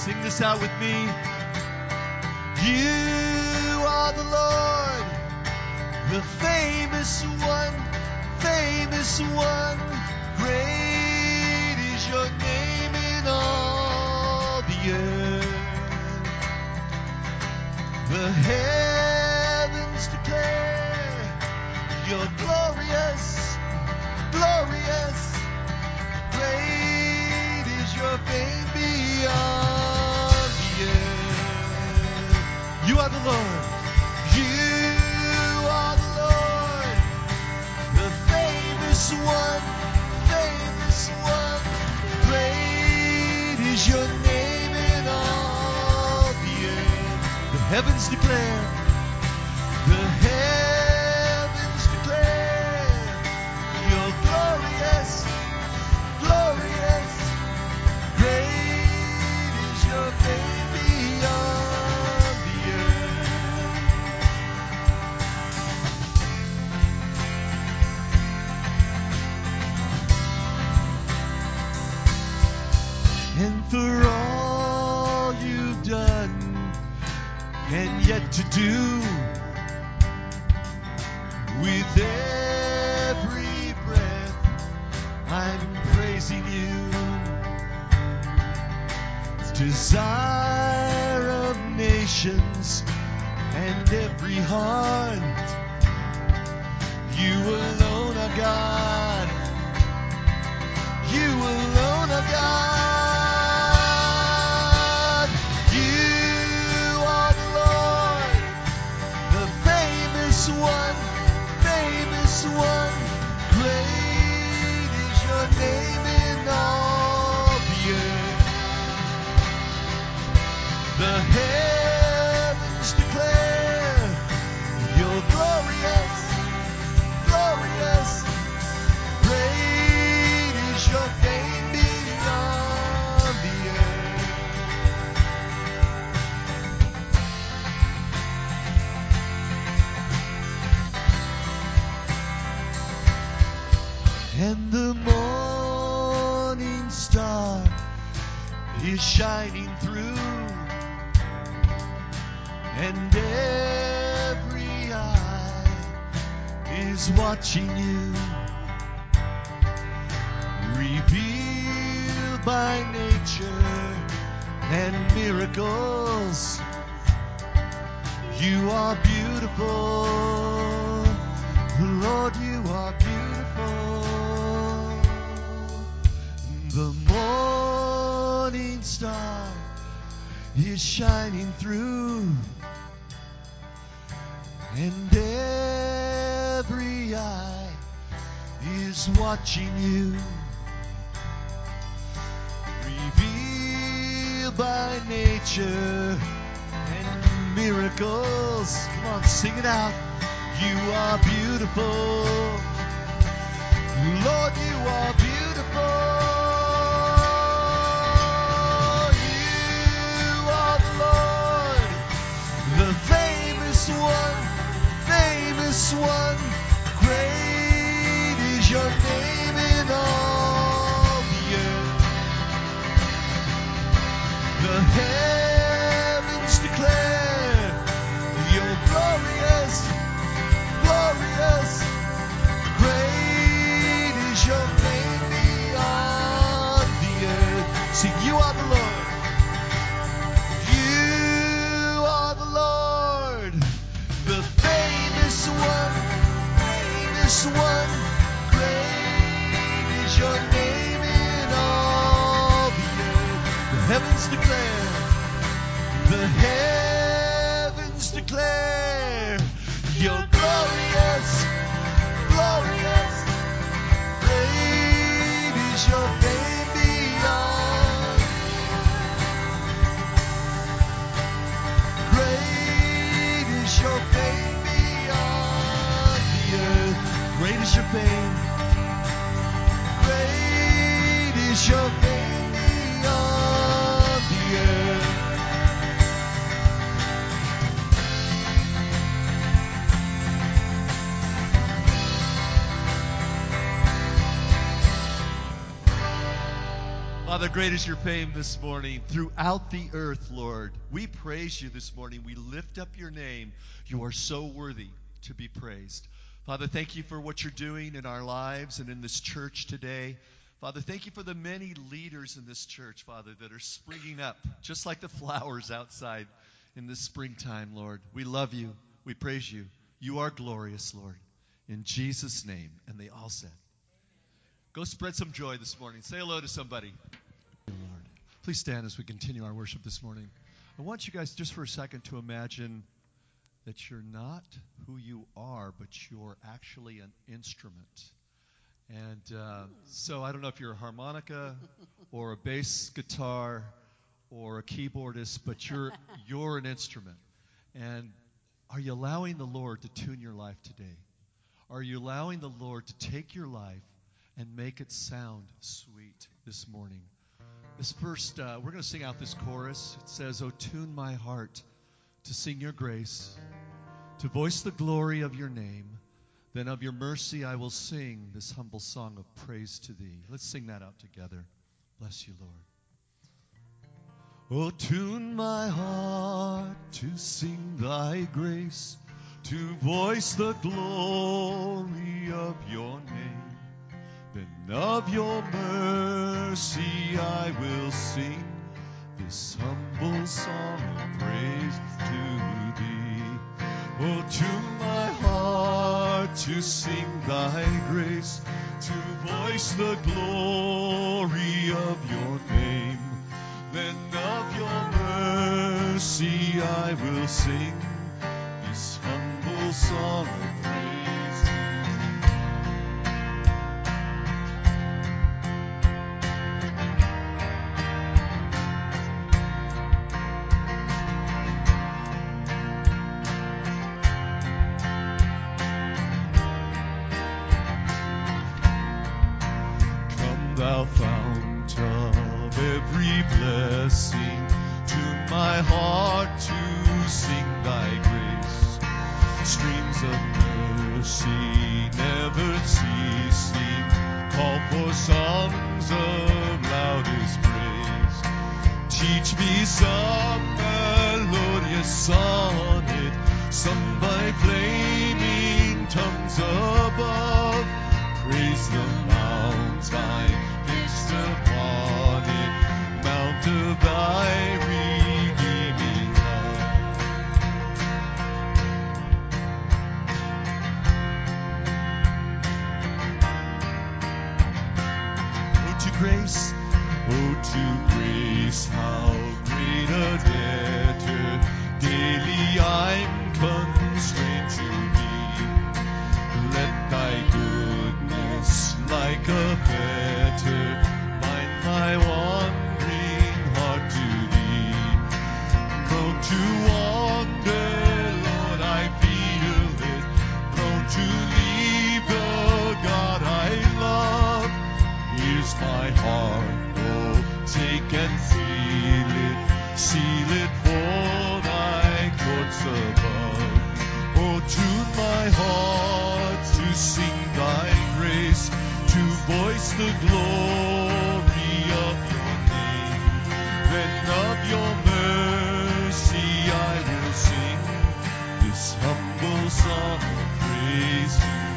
Sing this out with me. You are the Lord, the famous one, famous one. Great is your name in all the earth. The heavens declare you're glorious, glorious. Great is your fame beyond the earth. You are the Lord. You are the Lord, the famous one, famous one. Great is your name in all the earth. The heavens declare, the heavens declare, you're glorious, glorious. Great is your fame beyond the earth. And for all you've done and yet to do, with every breath I'm praising you. Desire of nations and every heart, you alone are God. You alone are God. You are the Lord, the famous one, famous one. Great is your name in all the earth. The heavens declare you're glorious, glorious. Great is your fame beyond the earth. And the morning star is shining through, and every eye is watching you. Revealed by nature and miracles, you are beautiful. Lord, you are beautiful. The morning star is shining through, and every eye is watching you. Revealed by nature and miracles. Come on, sing it out. You are beautiful. Lord, you are beautiful. You are the Lord, the famous one, famous one. Great is your name in all the earth. The heavens declare you're glorious, glorious. Great is your name beyond the earth. Sing, you are the Lord. You are the Lord, the famous one, famous one. Great is your name in all the earth. The heavens declare, the heavens declare, you're glorious, glorious. Great is your fame beyond. Great is your fame beyond the earth. Great is your fame. Great is your fame beyond the earth. Father, great is your fame this morning throughout the earth, Lord. We praise you this morning. We lift up your name. You are so worthy to be praised. Father, thank you for what you're doing in our lives and in this church today. Father, thank you for the many leaders in this church, Father, that are springing up, just like the flowers outside in this springtime, Lord. We love you. We praise you. You are glorious, Lord. In Jesus' name. And they all said, go spread some joy this morning. Say hello to somebody. Lord, please stand as we continue our worship this morning. I want you guys just for a second to imagine that you're not who you are, but you're actually an instrument. And so I don't know if you're a harmonica or a bass guitar or a keyboardist, but you're an instrument. And are you allowing the Lord to tune your life today? Are you allowing the Lord to take your life and make it sound sweet this morning? This first, we're going to sing out this chorus. It says, "Oh, tune my heart to sing your grace, to voice the glory of your name. Then of your mercy I will sing this humble song of praise to thee." Let's sing that out together. Bless you, Lord. Oh, tune my heart to sing thy grace, to voice the glory of your name. Then of your mercy I will sing this humble song of praise to thee. Oh, tune my heart to sing thy grace, to voice the glory of your name. Then of your mercy I will sing this humble song of praise to thee. Thou fount of every blessing, tune my heart to sing thy grace. Streams of mercy never ceasing, call for songs of loudest praise. Teach me some melodious sonnet, sung by flaming tongues above. Praise the mount I fixed upon it, mount of thy redeeming love. Oh, to grace, how great a debtor daily I'm constrained to be. Let thy goodness like a fetter bind my wandering heart to thee. Prone to wander, Lord, I feel it, prone to leave the God I love. Here's my heart, oh, take and seal it for thy courts above. Oh, tune my heart to sing thy grace, to voice the glory of your name. Then of your mercy I will sing this humble song of praise to thee.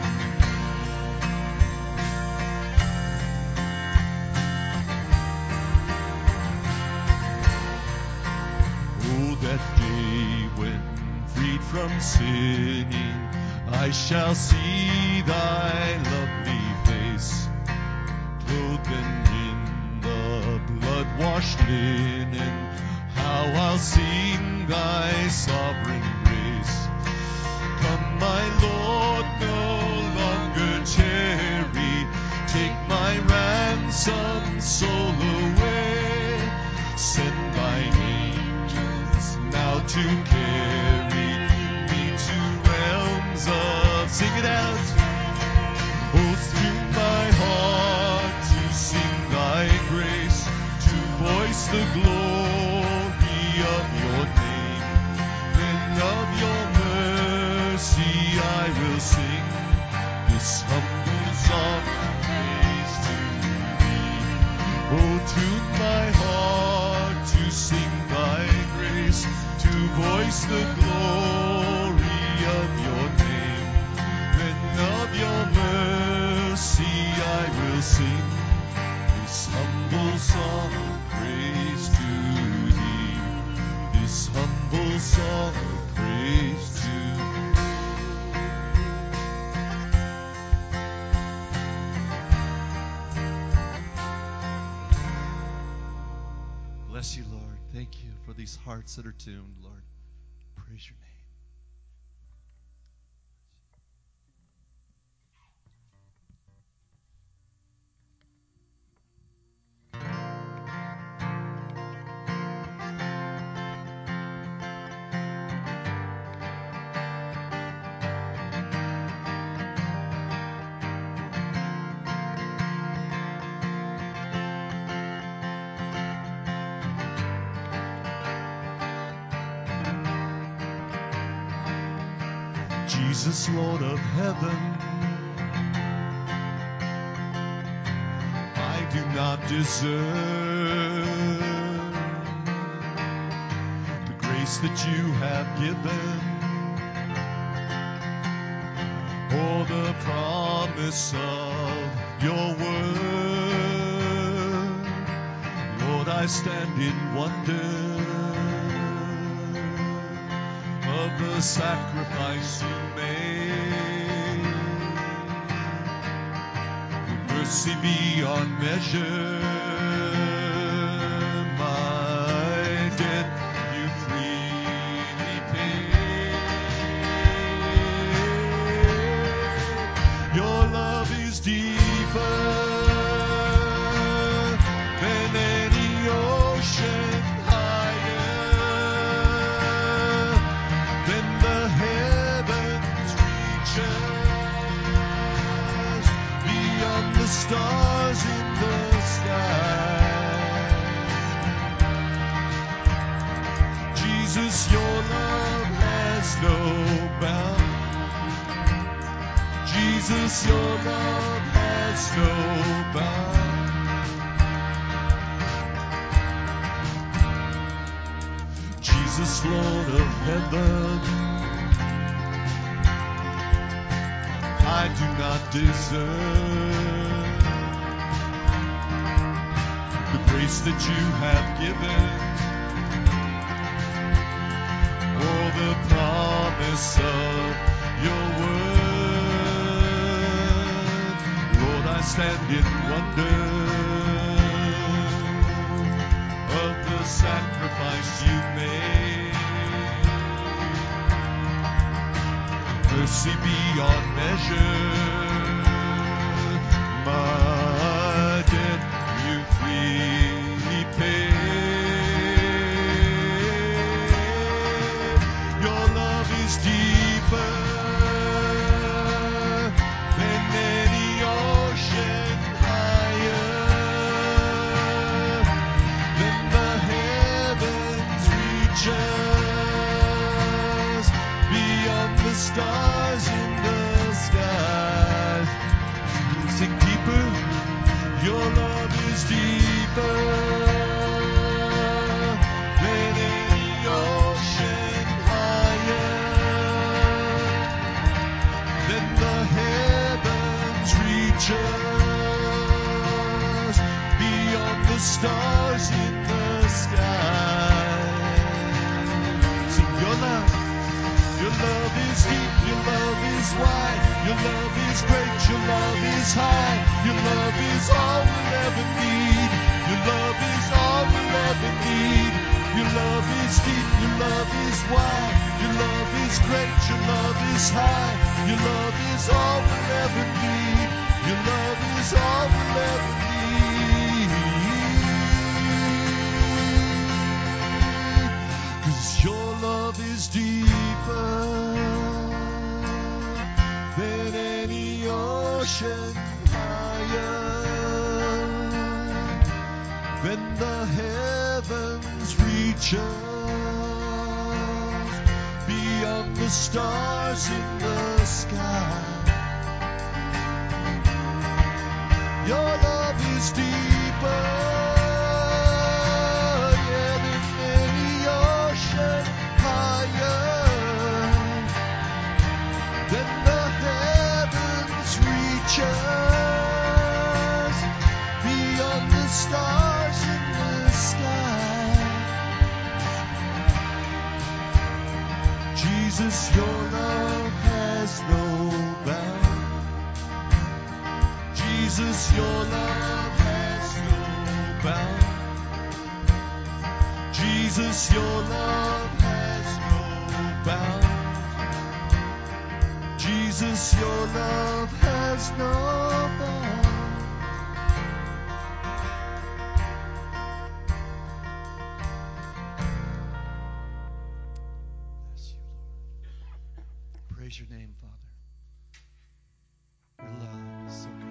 Oh, that day when freed from sinning I shall see thy lovely face, clothed in the blood-washed linen. How I'll sing thy sovereign grace. Come, my Lord, no longer tarry, take my ransomed soul away. Send thine angels now to carry me to realms of, sing it out. Oh, tune my heart to sing thy grace, to voice the glory of your name. Then of your mercy I will sing this humble song of praise to thee. Oh, Tune my heart to sing thy grace, to voice the glory of your name. Then of your mercy I will sing this humble song of praise to thee. This humble song of praise to thee. Bless you, Lord. Thank you for these hearts that are tuned, Lord. Praise your name. Jesus, Lord of heaven, I do not deserve the grace that you have given, or the promise of your word. Lord, I stand in wonder of the sacrifice you made. With mercy beyond measure, my debt you freely paid. Your love is deeper than any ocean, higher than the heavens reaches, beyond the stars in the sky. Jesus, your love has no bound. Jesus, your love has no bound. Jesus, Lord of heaven, I do not deserve the grace that you have given, or the promise of your word. Lord, I stand in wonder of the sacrifice you made. Mercy beyond measure, my debt you freely paid. Your love is deeper than any ocean, higher than the heavens reaches, beyond the stars in the sky. Sing deeper. Your love is deeper than any ocean, higher than the heavens reaches, beyond the stars in the sky. Sing your love. Your love is deep, your love is wide, your love is great, your love is high, your love is all we'll ever need, your love is all we'll ever need, your love is deep, your love is wide, your love is great, your love is high, your love is all we'll ever need, your love is all we'll ever need. 'Cause your love is deeper than any ocean, higher than the heavens reaches, beyond the stars in the sky. Your love is deeper Jesus, your love has no bound. Jesus, your love has no bound. Jesus, your love has no bound. Jesus, your love has no bound. Bless you, Lord. Praise your name, Father. Your love is so good.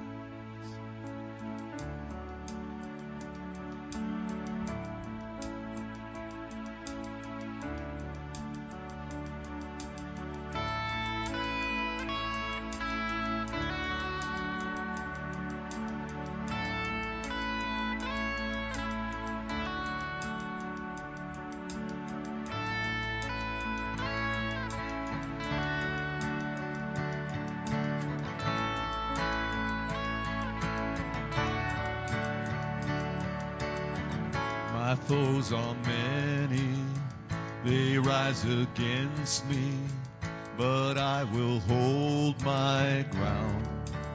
My foes are many, they rise against me, but I will hold my ground.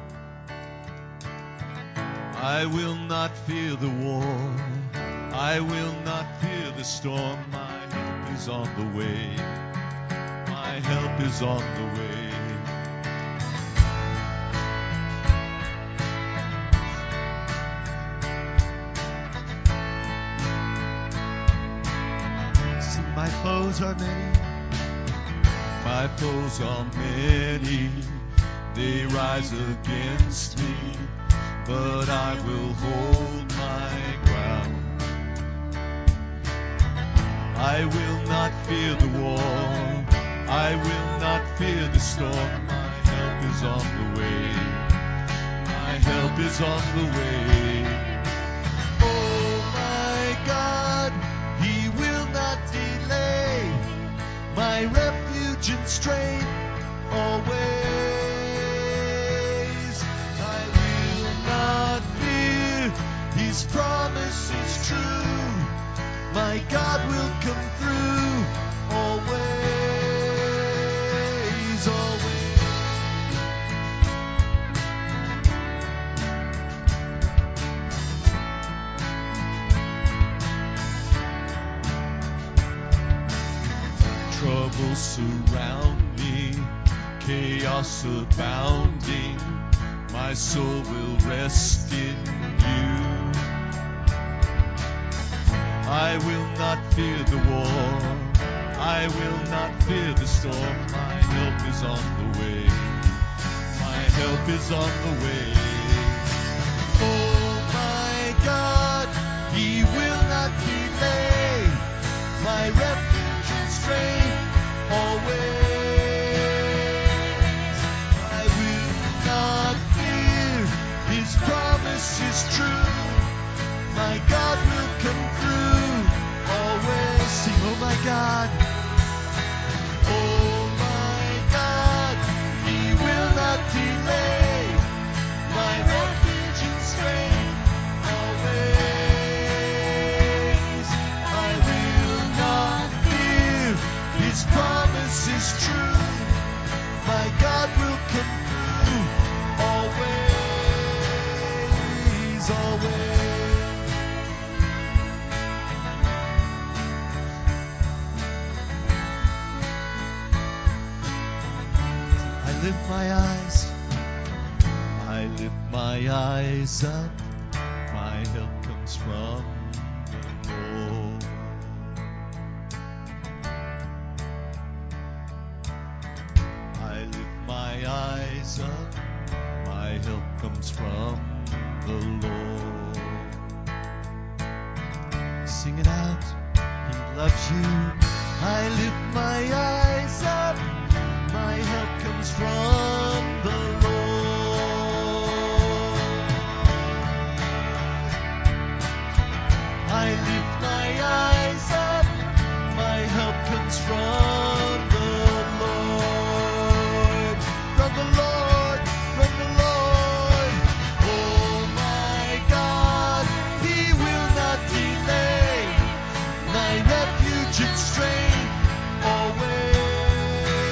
I will not fear the war, I will not fear the storm. My help is on the way, my help is on the way. My foes are many, my foes are many, they rise against me, but I will hold my ground. I will not fear the war, I will not fear the storm. My help is on the way, my help is on the way. Oh my God, He will not delay, my refuge and strength always. I will not fear, His promise is true, my God will come through always, always. Troubles surround me, chaos abounding, my soul will rest in you. I will not fear the war, I will not fear the storm. My help is on the way, my help is on the way. Oh my God, He will not delay, my refuge and strength always. I will not fear, His promise is true, my God will come through always. Sing, oh my God, oh my God, He will not delay, my refuge and strength always. I will not fear, His promise is true, my God will come through always, always. I lift my eyes up, my help comes from the Lord. I lift my eyes up, my help comes from the Lord. Sing it out, He loves you. I lift my eyes up, my help comes from the Lord. I lift my eyes up, my help comes from the Lord. From the Lord, from the Lord. Oh my God, He will not delay, my refuge and strength always.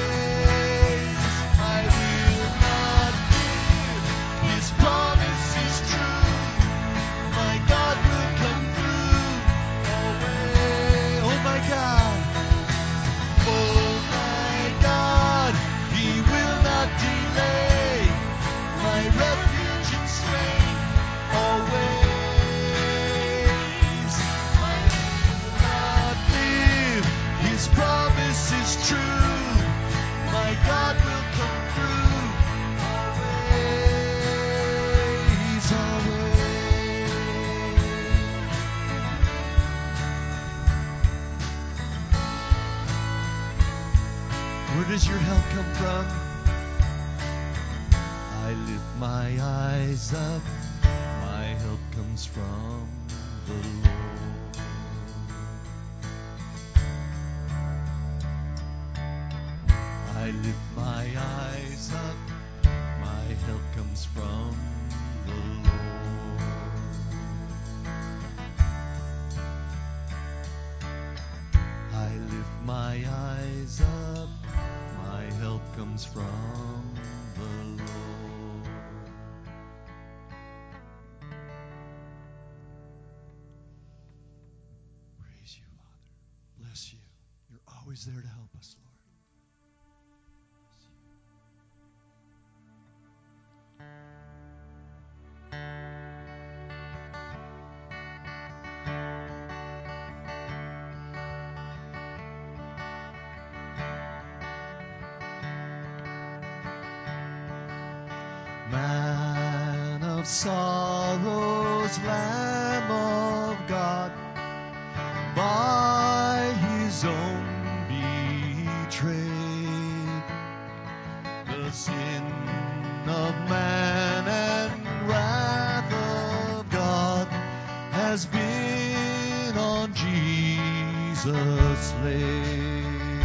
God will come through. Always, always. Where does your help come from? I lift my eyes up. My help comes from the Lord. I lift my eyes up. My help comes from the Lord. I lift my eyes up. My help comes from the Lord. Praise you, Father. Bless you. You're always there to help us, Lord. Man of sorrows, Lamb of God, by his own betrayed, the sin of man and wrath of God has been on Jesus laid.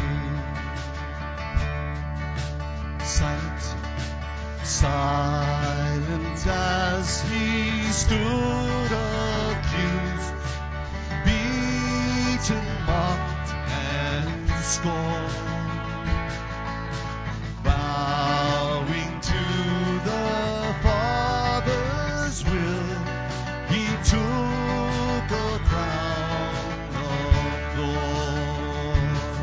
Silent as he stood accused, beaten, mocked, and scorned, bowing to the Father's will, he took a crown of thorns.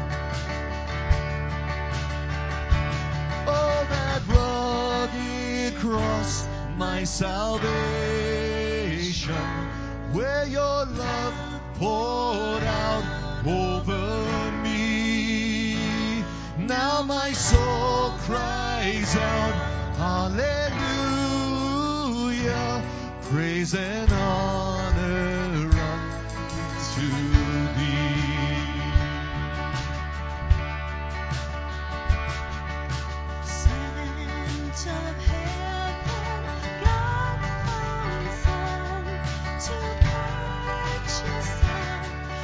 Oh, that rugged cross, my salvation, where your love poured out over me. Now my soul cries out, hallelujah, praise and honor unto thee. Of heaven, God's own Son, to purchase and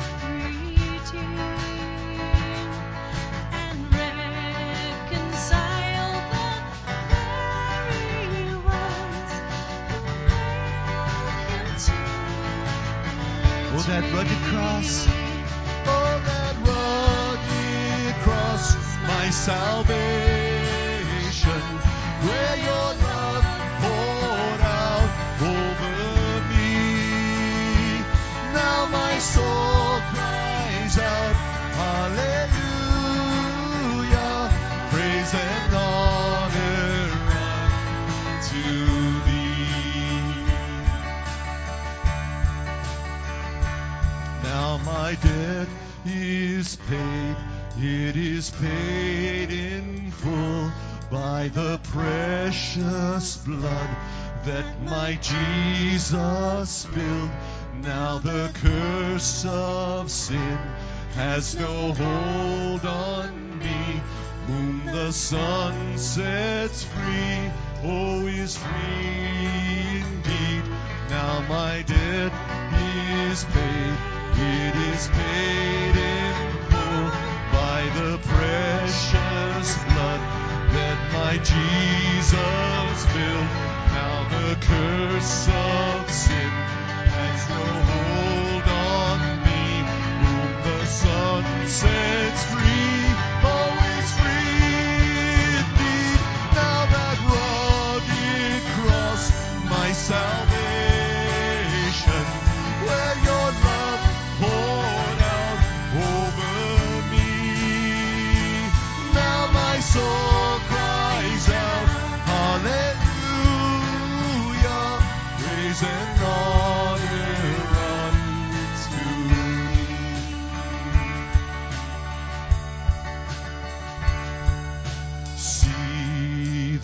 redeem and reconcile the very ones who nailed him to Oh, that rugged cross. Oh, that rugged cross, my salvation, where your love poured out over me. Now my soul cries out, hallelujah, praise and honor unto thee. Now my debt is paid, it is paid in full by the precious blood that my Jesus spilled. Now the curse of sin has no hold on me. Whom the Son sets free, oh, is free indeed. Now my debt is paid, it is paid in full by the precious blood that my Jesus spilled. Now the curse of sin has no hold on me. Whom the Son sets free, oh, is free indeed. Now that rugged cross, my salvation, where your love poured out over me. Now my soul cries out, hallelujah, praise and honor unto thee.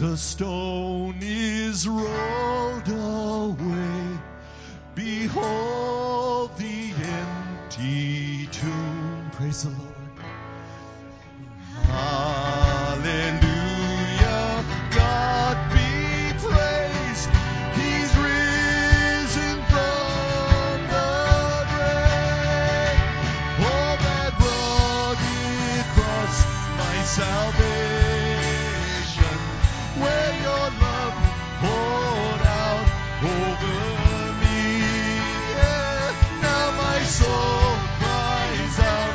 The stone is rolled away. Behold the empty tomb. Praise the Lord. Hallelujah. God be praised. He's risen from the grave. Oh, that rugged cross, my salvation, where your love poured out over me. Yeah. Now my soul cries out,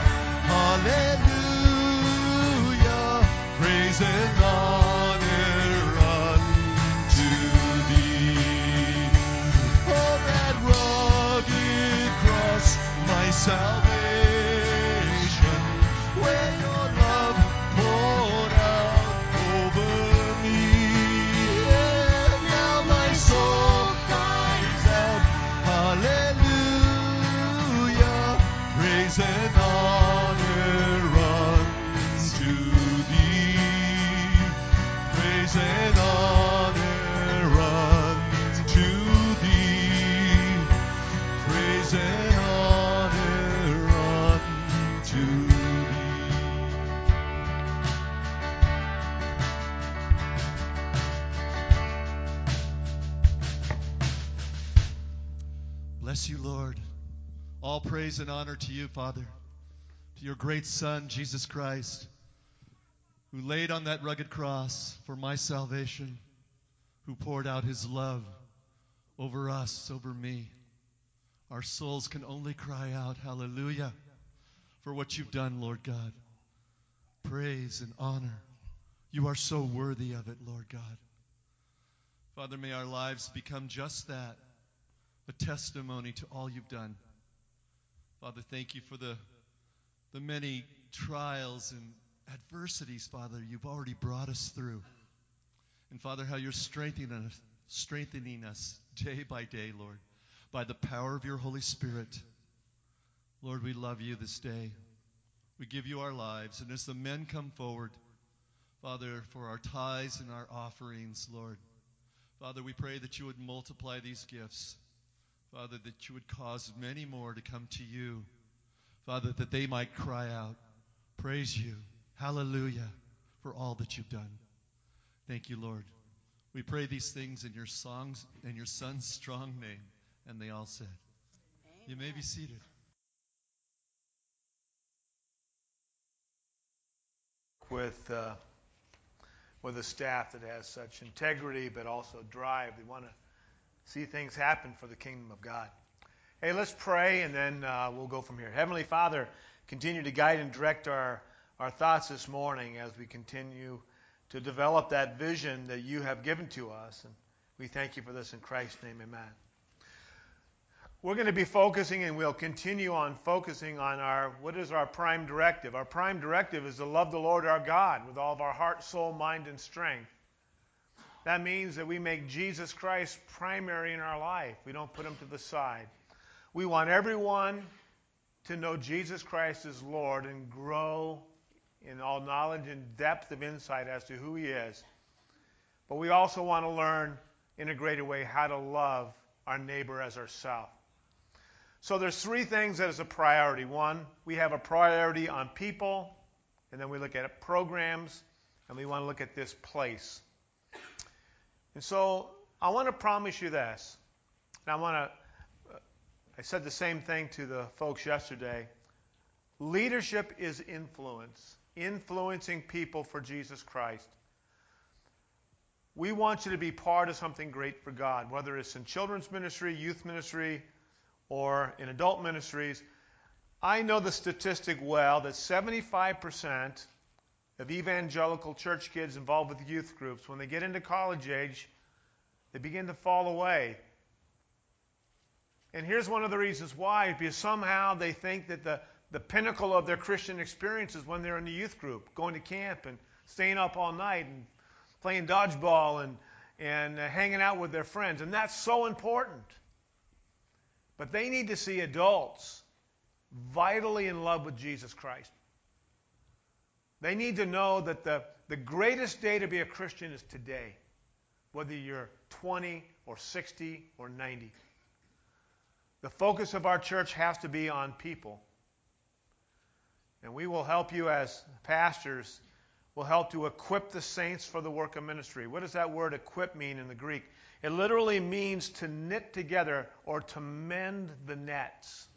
hallelujah, praise and honor unto thee. Oh, that rugged cross, my salvation, where your love poured out over me. Yeah, now my soul cries out, hallelujah, praise and honor unto thee. Praise and honor unto thee. Praise and honor unto thee. Bless you, Lord. All praise and honor to you, Father, to your great Son, Jesus Christ, who laid on that rugged cross for my salvation, who poured out his love over us, over me. Our souls can only cry out, hallelujah, for what you've done, Lord God. Praise and honor. You are so worthy of it, Lord God. Father, may our lives become just that, a testimony to all you've done. Father, thank you for the many trials and adversities, Father, you've already brought us through. And Father, how you're strengthening us day by day, Lord, by the power of your Holy Spirit. Lord, we love you this day. We give you our lives. And as the men come forward, Father, for our tithes and our offerings, Lord, Father, we pray that you would multiply these gifts. Father, that you would cause many more to come to you. Father, that they might cry out, praise you, hallelujah, for all that you've done. Thank you, Lord. We pray these things in your songs and your Son's strong name. And they all said, you may be seated. With a staff that has such integrity but also drive. They want to see things happen for the kingdom of God. Hey, let's pray and then we'll go from here. Heavenly Father, continue to guide and direct our thoughts this morning as we continue to develop that vision that you have given to us. And we thank you for this in Christ's name, amen. We're going to be focusing, and we'll continue on focusing on what is our prime directive. Our prime directive is to love the Lord our God with all of our heart, soul, mind, and strength. That means that we make Jesus Christ primary in our life. We don't put him to the side. We want everyone to know Jesus Christ as Lord and grow in all knowledge and depth of insight as to who he is. But we also want to learn in a greater way how to love our neighbor as ourselves. So there's three things that is a priority. One, we have a priority on people, and then we look at programs, and we want to look at this place. And so I want to promise you this. And I said the same thing to the folks yesterday. Leadership is influence, influencing people for Jesus Christ. We want you to be part of something great for God, whether it's in children's ministry, youth ministry, or in adult ministries. I know the statistic well that 75% of evangelical church kids involved with youth groups, when they get into college age, they begin to fall away. And here's one of the reasons why. Because somehow they think that the pinnacle of their Christian experience is when they're in the youth group, going to camp and staying up all night and playing dodgeball and hanging out with their friends. And that's so important. But they need to see adults vitally in love with Jesus Christ. They need to know that the the greatest day to be a Christian is today, whether you're 20 or 60 or 90. The focus of our church has to be on people. And we will help you as pastors. We'll help to equip the saints for the work of ministry. What does that word equip mean in the Greek? It literally means to knit together or to mend the nets.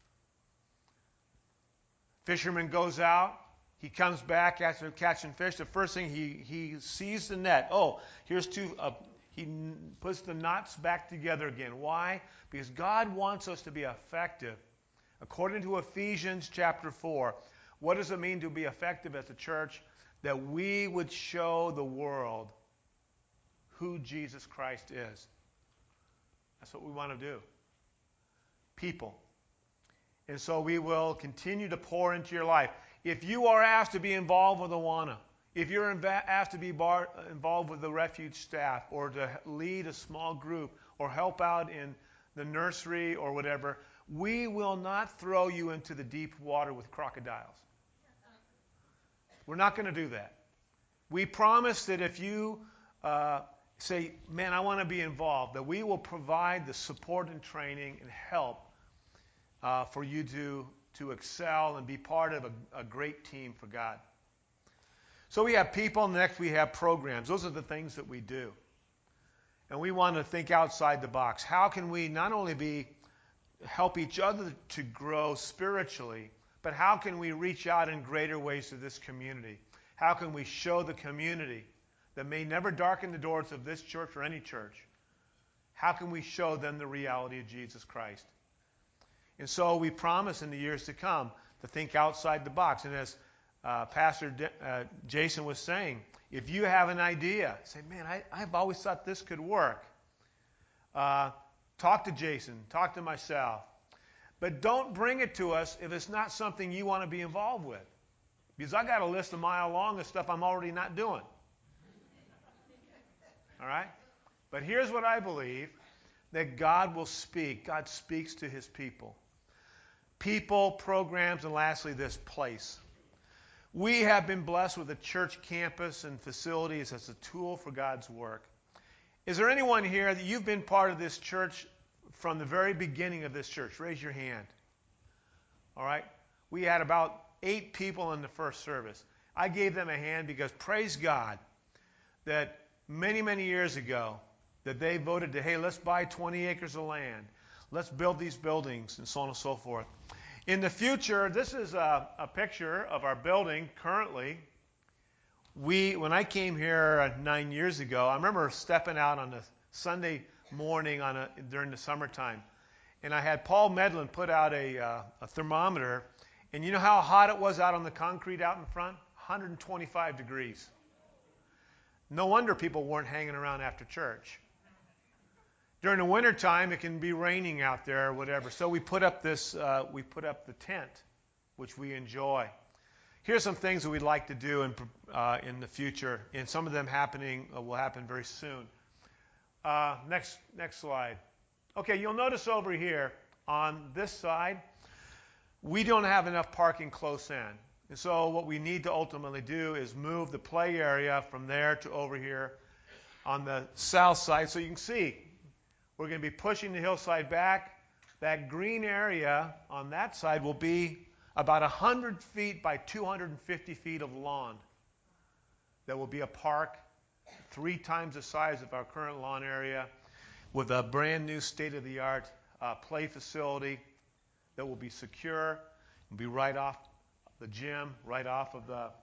Fisherman goes out. He comes back after catching fish. The first thing he sees the net. Oh, here's two. He puts the knots back together again. Why? Because God wants us to be effective. According to Ephesians chapter 4, what does it mean to be effective as a church? That we would show the world who Jesus Christ is. That's what we want to do. People. And so we will continue to pour into your life. If you are asked to be involved with Awana, if you're asked to be involved with the refuge staff or to lead a small group or help out in the nursery or whatever, we will not throw you into the deep water with crocodiles. We're not going to do that. We promise that if you say, man, I want to be involved, that we will provide the support and training and help for you to excel and be part of a great team for God. So we have people, and next we have programs. Those are the things that we do. And we want to think outside the box. How can we not only help each other to grow spiritually, but how can we reach out in greater ways to this community? How can we show the community that may never darken the doors of this church or any church? How can we show them the reality of Jesus Christ? And so we promise in the years to come to think outside the box. And as Pastor Jason was saying, if you have an idea, say, man, I've always thought this could work. Talk to Jason. Talk to myself. But don't bring it to us if it's not something you want to be involved with. Because I got a list a mile long of stuff I'm already not doing. All right? But here's what I believe, that God will speak. God speaks to his people. People, programs, and lastly, this place. We have been blessed with a church campus and facilities as a tool for God's work. Is there anyone here that you've been part of this church from the very beginning of this church? Raise your hand. All right? We had about 8 people in the first service. I gave them a hand because, praise God, that many, many years ago, that they voted to, hey, let's buy 20 acres of land. Let's build these buildings, and so on and so forth. In the future, this is a picture of our building currently. When I came here 9 years ago, I remember stepping out on a Sunday morning during the summertime, and I had Paul Medlin put out a thermometer, and you know how hot it was out on the concrete out in front? 125 degrees. No wonder people weren't hanging around after church. During the wintertime, it can be raining out there or whatever. So we put up the tent, which we enjoy. Here's some things that we'd like to do in the future, and some of them will happen very soon. Next slide. Okay, you'll notice over here on this side, we don't have enough parking close in. And so what we need to ultimately do is move the play area from there to over here on the south side. So you can see, we're going to be pushing the hillside back. That green area on that side will be about 100 feet by 250 feet of lawn. There will be a park 3 times the size of our current lawn area with a brand new state-of-the-art play facility that will be secure. It'll be right off the gym, right off of the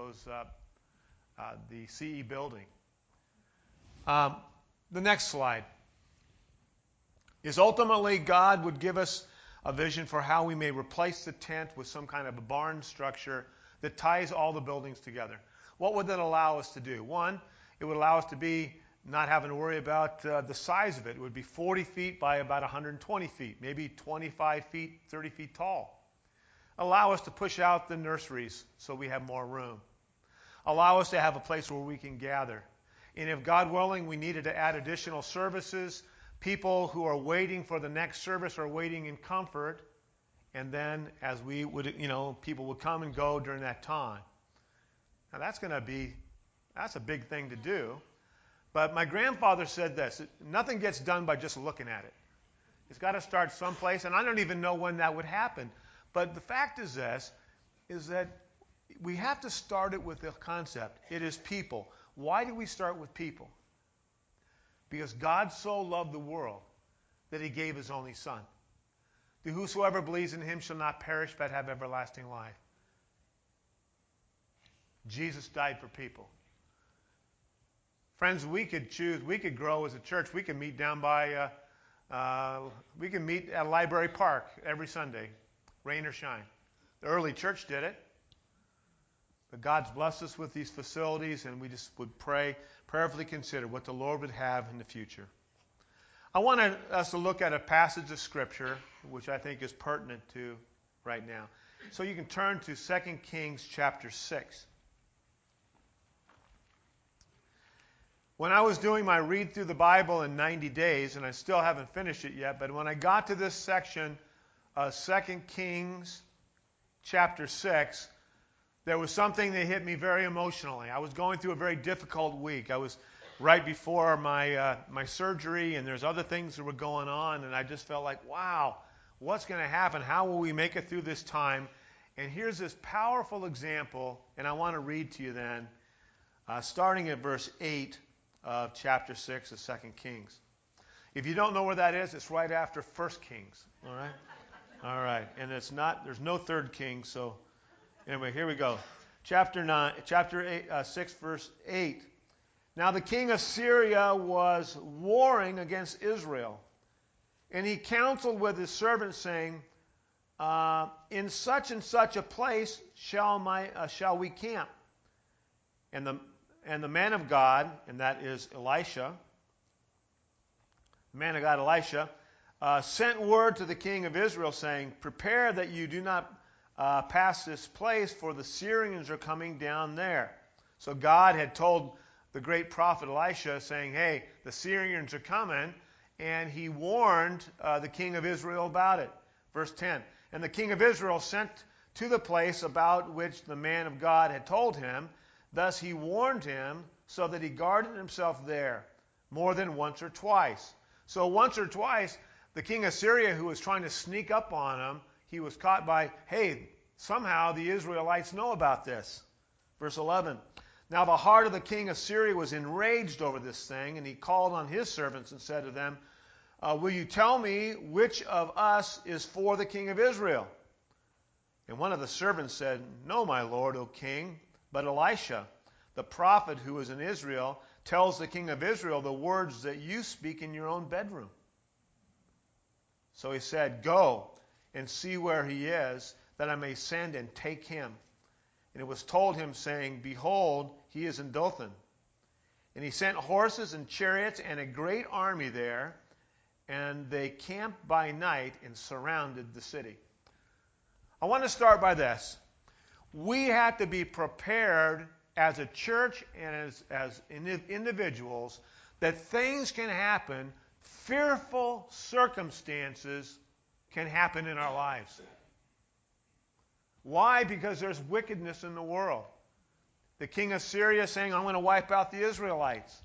CE building. The next slide is ultimately God would give us a vision for how we may replace the tent with some kind of a barn structure that ties all the buildings together. What would that allow us to do? One, it would allow us to not having to worry about the size of it. It would be 40 feet by about 120 feet, maybe 25 feet, 30 feet tall. Allow us to push out the nurseries so we have more room. Allow us to have a place where we can gather. And if God willing, we needed to add additional services, people who are waiting for the next service are waiting in comfort, and then as we would, people would come and go during that time. Now that's going to be That's a big thing to do. But my grandfather said this, nothing gets done by just looking at it. It's got to start someplace, and I don't even know when that would happen. But the fact is this, is that we have to start it with the concept. It is people. Why do we start with people? Because God so loved the world that he gave his only Son. That whosoever believes in him shall not perish but have everlasting life. Jesus died for people. Friends, we could choose, we could grow as a church. We could meet down by, we can meet at Library Park every Sunday, rain or shine. The early church did it. But God's blessed us with these facilities, and we just would prayerfully consider what the Lord would have in the future. I want us to look at a passage of Scripture, which I think is pertinent to right now. So you can turn to 2 Kings chapter 6. When I was doing my read through the Bible in 90 days, and I still haven't finished it yet, but when I got to this section of 2 Kings chapter 6, there was something that hit me very emotionally. I was going through a very difficult week. I was right before my surgery, and there's other things that were going on, and I just felt like, wow, what's going to happen? How will we make it through this time? And here's this powerful example, and I want to read to you then, starting at verse 8 of chapter 6 of 2 Kings. If you don't know where that is, it's right after 1 Kings. All right? All right. And it's not, there's no 3rd King, so anyway, here we go. Chapter 6, verse 8. Now the king of Syria was warring against Israel, and he counseled with his servants, saying, in such and such a place shall we camp? And the man of God, and that is Elisha, the man of God Elisha, sent word to the king of Israel, saying, prepare that you do not pass this place, for the Syrians are coming down there. So God had told the great prophet Elisha, saying, hey, the Syrians are coming, and he warned the king of Israel about it. Verse 10, and the king of Israel sent to the place about which the man of God had told him. Thus he warned him, so that he guarded himself there more than once or twice. So once or twice, the king of Syria, who was trying to sneak up on him, he was caught by, hey, somehow the Israelites know about this. Verse 11, now the heart of the king of Syria was enraged over this thing, and he called on his servants and said to them, will you tell me which of us is for the king of Israel? And one of the servants said, no, my lord, O king, but Elisha, the prophet who is in Israel, tells the king of Israel the words that you speak in your own bedroom. So he said, go and see where he is, that I may send and take him. And it was told him, saying, behold, he is in Dothan. And he sent horses and chariots and a great army there, and they camped by night and surrounded the city. I want to start by this. We have to be prepared as a church and as individuals that things can happen, fearful circumstances can happen in our lives. Why? Because there's wickedness in the world. The king of Syria saying, I'm going to wipe out the Israelites.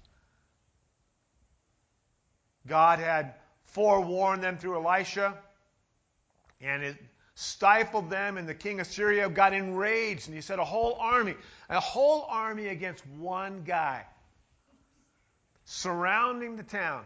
God had forewarned them through Elisha, and it stifled them, and the king of Syria got enraged, and he said a whole army against one guy, surrounding the town.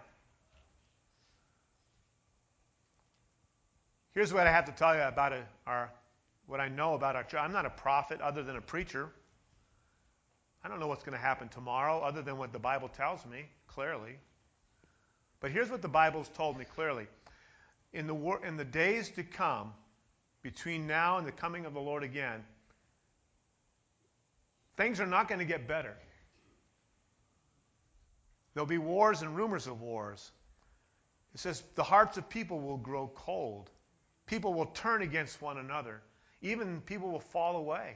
Here's what I have to tell you about what I know about our church. I'm not a prophet other than a preacher. I don't know what's going to happen tomorrow other than what the Bible tells me clearly. But here's what the Bible's told me clearly. In the days to come, between now and the coming of the Lord again, things are not going to get better. There'll be wars and rumors of wars. It says the hearts of people will grow cold. People will turn against one another. Even people will fall away.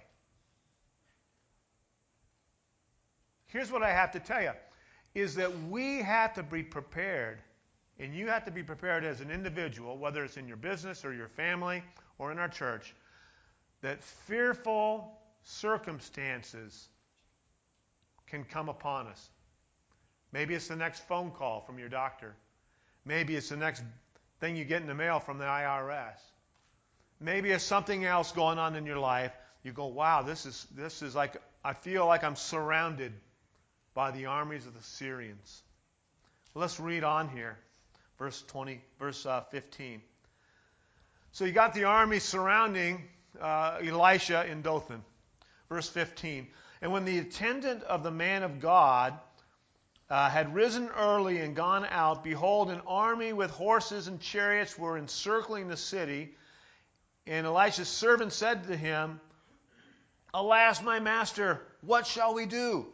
Here's what I have to tell you, is that we have to be prepared, and you have to be prepared as an individual, whether it's in your business or your family or in our church, that fearful circumstances can come upon us. Maybe it's the next phone call from your doctor. Maybe it's the next thing you get in the mail from the IRS. Maybe it's something else going on in your life. You go, wow, this is like, I feel like I'm surrounded by the armies of the Syrians. Let's read on here, verse 15. So you got the army surrounding Elisha in Dothan. Verse 15. And when the attendant of the man of God had risen early and gone out, behold, an army with horses and chariots were encircling the city. And Elisha's servant said to him, Alas, my master, what shall we do?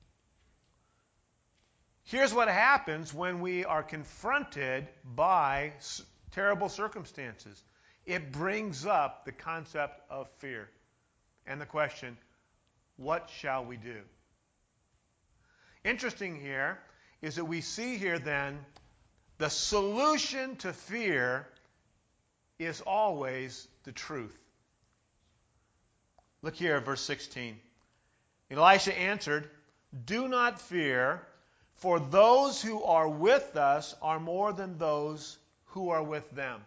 Here's what happens when we are confronted by terrible circumstances. It brings up the concept of fear and the question, what shall we do? Interesting here is that we see here then the solution to fear is always the truth. Look here at verse 16. Elisha answered, Do not fear, for those who are with us are more than those who are with them.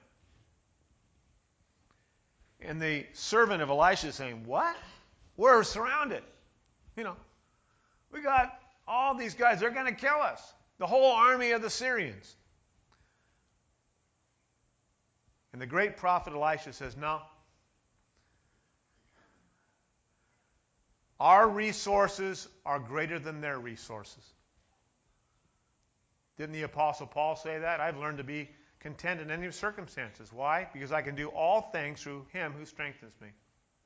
And the servant of Elisha is saying, What? We're surrounded. We got all these guys. They're going to kill us. The whole army of the Syrians. And the great prophet Elisha says, No. Our resources are greater than their resources. Didn't the Apostle Paul say that? I've learned to be content in any circumstances. Why? Because I can do all things through him who strengthens me.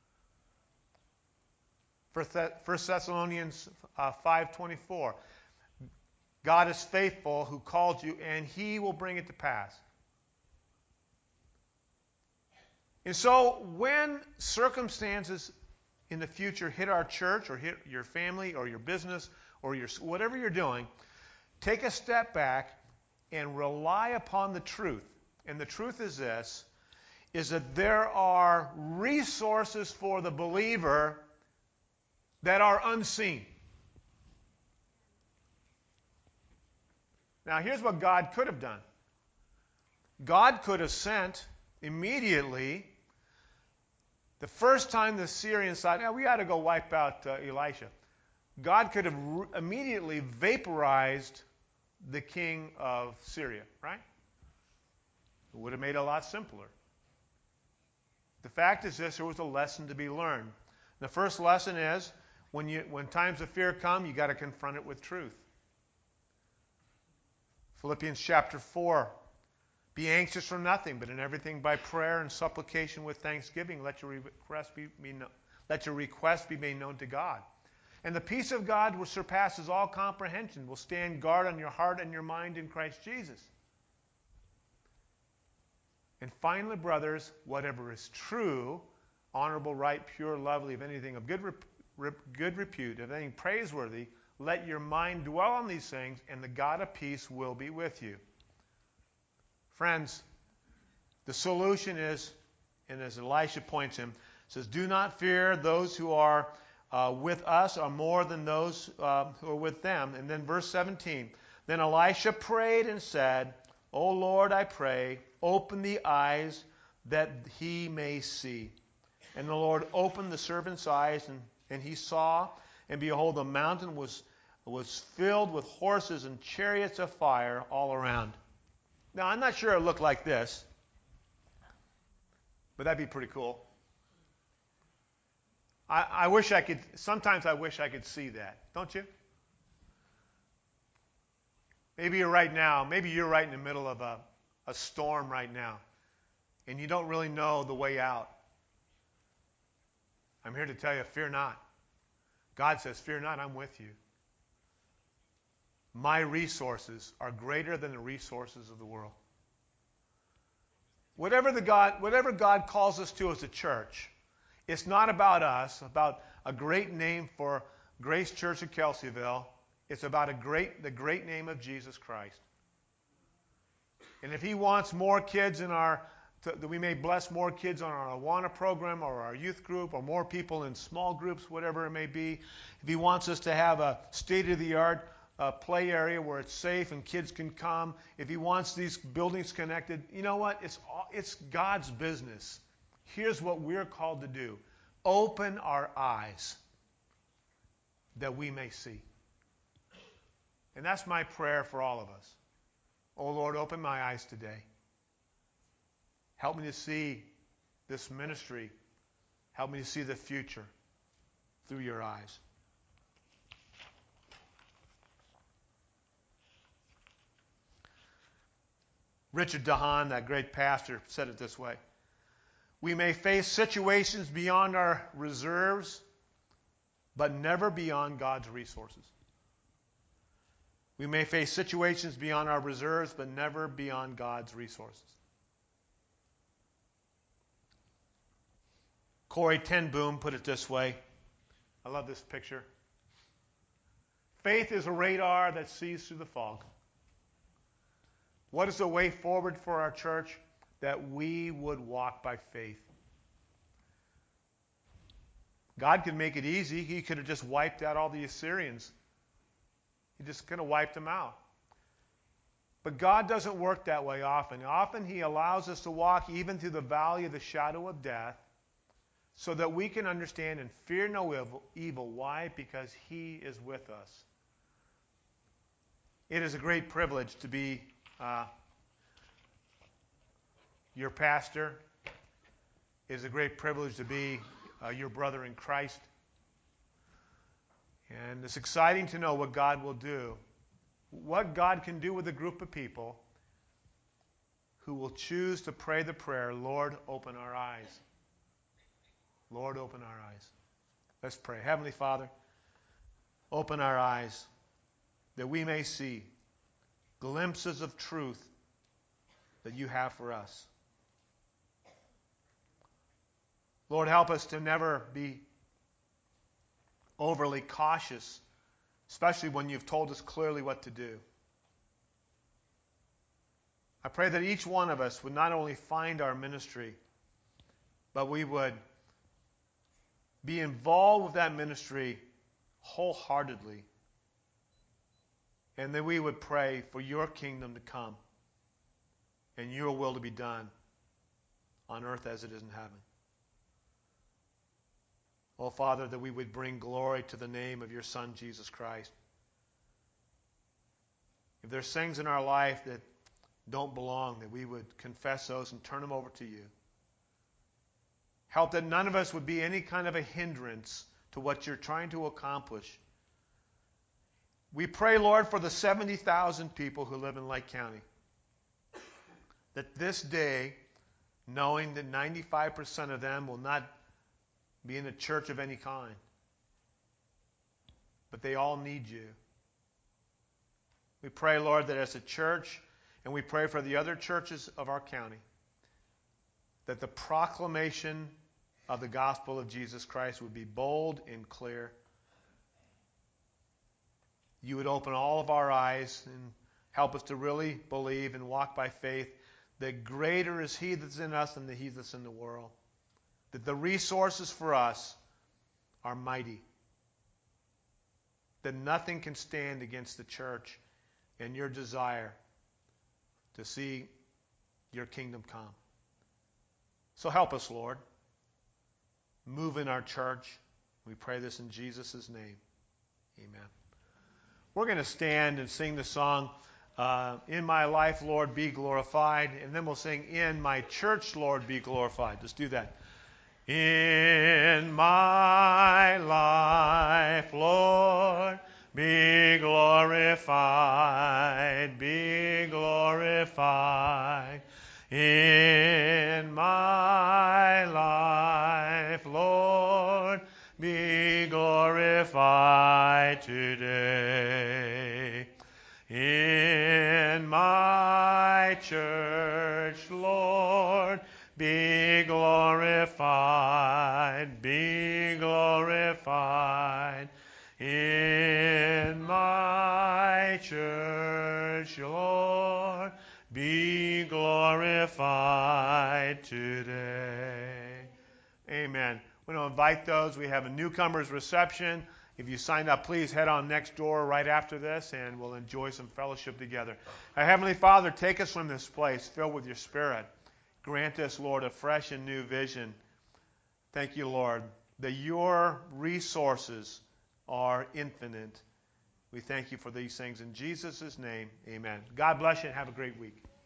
1 Thessalonians 5:24. God is faithful who called you, and he will bring it to pass. And so when circumstances in the future hit our church or hit your family or your business or your whatever you're doing, take a step back and rely upon the truth. And the truth is this, is that there are resources for the believer that are unseen. Now, here's what God could have done. God could have sent immediately, the first time the Syrians thought, we ought to go wipe out Elisha. God could have immediately vaporized the king of Syria, right? It would have made it a lot simpler. The fact is this, there was a lesson to be learned. The first lesson is, when times of fear come, you got to confront it with truth. Philippians chapter 4. Be anxious for nothing, but in everything by prayer and supplication with thanksgiving, let your request be made known to God. And the peace of God, which surpasses all comprehension, will stand guard on your heart and your mind in Christ Jesus. And finally, brothers, whatever is true, honorable, right, pure, lovely, if anything of good repute, if anything praiseworthy, let your mind dwell on these things, and the God of peace will be with you. Friends, the solution is, and as Elisha points him, says, do not fear. Those who are with us are more than those who are with them. And then verse 17, then Elisha prayed and said, O Lord, I pray, open the eyes that he may see. And the Lord opened the servant's eyes, and he saw, and behold, the mountain was filled with horses and chariots of fire all around. Now, I'm not sure it looked like this, but that'd be pretty cool. I wish I could, sometimes I wish I could see that, don't you? Maybe you're right in the middle of a storm right now, and you don't really know the way out. I'm here to tell you, fear not. God says, fear not, I'm with you. My resources are greater than the resources of the world. Whatever God calls us to as a church, it's not about us, about a great name for Grace Church of Kelseyville. It's about the great name of Jesus Christ. And if he wants more kids to that we may bless more kids on our Awana program or our youth group or more people in small groups, whatever it may be. If He wants us to have a state-of-the-art play area where it's safe and kids can come. If He wants these buildings connected, you know what? It's God's business. Here's what we're called to do. Open our eyes that we may see. And that's my prayer for all of us. Oh, Lord, open my eyes today. Help me to see this ministry. Help me to see the future through your eyes. Richard DeHaan, that great pastor, said it this way. We may face situations beyond our reserves, but never beyond God's resources. We may face situations beyond our reserves, but never beyond God's resources. Corrie ten Boom put it this way. I love this picture. Faith is a radar that sees through the fog. What is the way forward for our church? That we would walk by faith. God could make it easy. He could have just wiped out all the Assyrians. He just could have wiped them out. But God doesn't work that way often. Often He allows us to walk even through the valley of the shadow of death so that we can understand and fear no evil. Why? Because He is with us. It is a great privilege to be your pastor. It is a great privilege to be your brother in Christ. And it's exciting to know what God will do, what God can do with a group of people who will choose to pray the prayer, Lord, open our eyes. Lord, open our eyes. Let's pray. Heavenly Father, open our eyes that we may see glimpses of truth that you have for us. Lord, help us to never be overly cautious, especially when you've told us clearly what to do. I pray that each one of us would not only find our ministry, but we would be involved with that ministry wholeheartedly. And that we would pray for your kingdom to come and your will to be done on earth as it is in heaven. Oh, Father, that we would bring glory to the name of your Son, Jesus Christ. If there's things in our life that don't belong, that we would confess those and turn them over to you. Help that none of us would be any kind of a hindrance to what you're trying to accomplish. We pray, Lord, for the 70,000 people who live in Lake County. That this day, knowing that 95% of them will not be in a church of any kind, but they all need you. We pray, Lord, that as a church, and we pray for the other churches of our county, that the proclamation of the gospel of Jesus Christ would be bold and clear. You would open all of our eyes and help us to really believe and walk by faith that greater is He that's in us than He that's in the world. That the resources for us are mighty. That nothing can stand against the church and your desire to see your kingdom come. So help us, Lord. Move in our church. We pray this in Jesus' name. Amen. We're going to stand and sing the song, In My Life, Lord, Be Glorified. And then we'll sing, In My Church, Lord, Be Glorified. Let's do that. In my life, Lord, be glorified, be glorified. In my life, Lord, be glorified today. In my church, Lord, be glorified, be glorified. In my church, Lord, be glorified today. Amen. We want to invite those. We have a newcomers reception. If you signed up, please head on next door right after this, and we'll enjoy some fellowship together. Our Heavenly Father, take us from this place filled with your Spirit. Grant us, Lord, a fresh and new vision. Thank you, Lord, that your resources are infinite. We thank you for these things in Jesus' name. Amen. God bless you and have a great week.